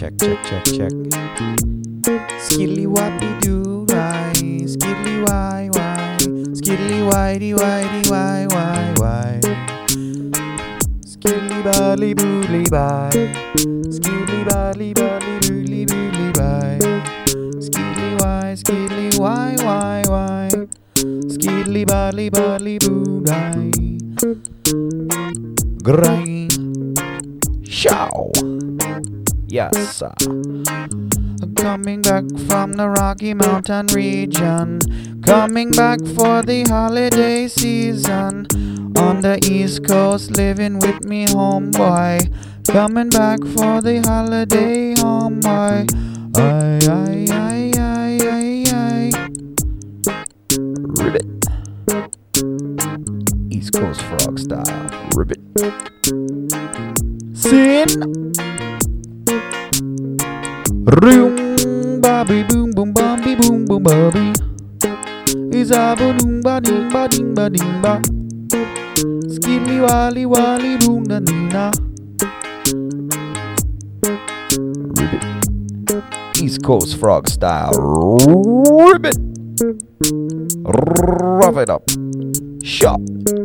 check. Skilly wappy doo why, skilly why, skilly whitey why, skilly bally boolly bye, skilly bally boolly bye, skilly why, skilly bally boo bye, grind, show, yes. Coming back from the Rocky Mountain region, coming back for the holiday season. On the East Coast, living with me homeboy. Coming back for the holiday homeboy. Ay. Ribbit. East Coast frog style. Ribbit. Sin. Room. Bobby boom boom bobby boom boom bobby. Is a boom ba ding ba ding ba ding ba. Skilly wally boom da nina. Ribbit. East Coast frog style. Ribbit. Rough it up. Shop.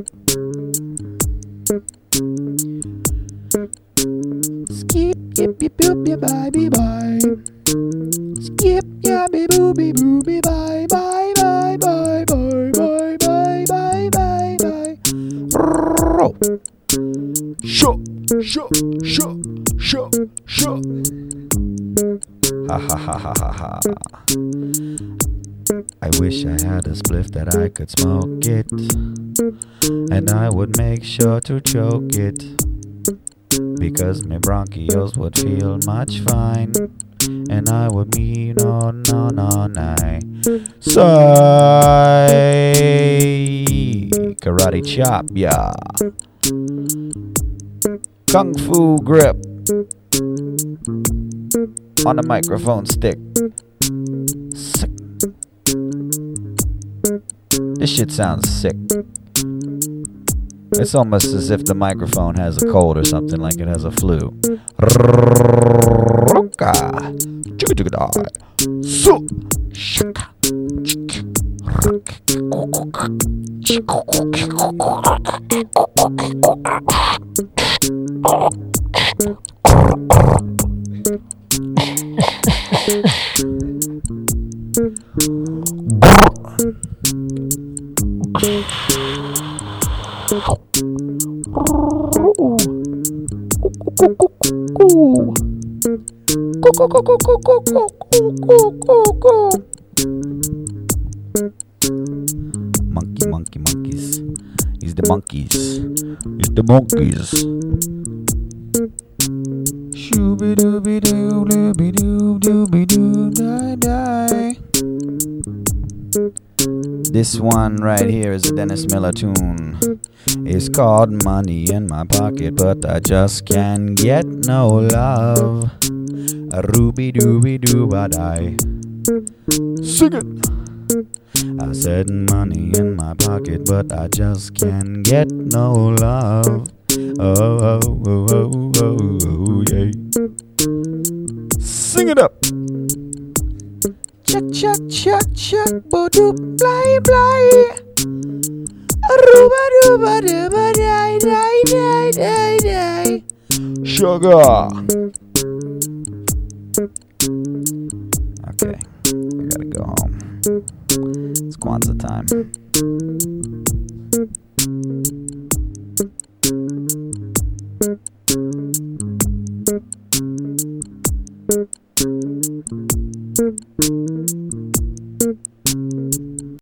Skip yip yip yip yip bye bye bye. Skip ya be booby booby bye bye bye bye bye bye bye bye bye bye. Row. Show. Ha. I wish I had a spliff that I could smoke it, and I would make sure to choke it, because my bronchioles would feel much fine, and I would be no. Say karate chop, yeah. Kung fu grip on the microphone stick. Sick. This shit sounds sick. It's almost as if the microphone has a cold or something, like it has a flu. Monkeys. It's the monkeys. Shooby dooby doo dooby doo dooby doo die. This one right here is a Dennis Miller tune. It's called Money in My Pocket, but I just can't get no love. A rooby dooby doo die. Sing it. I said money in my pocket, but I just can't get no love. Oh, yeah. Sing it up. Chuck, bo doop, bly. Aruba dooba dooba die. Sugar. Okay, I gotta go home. It's Kwanzaa time.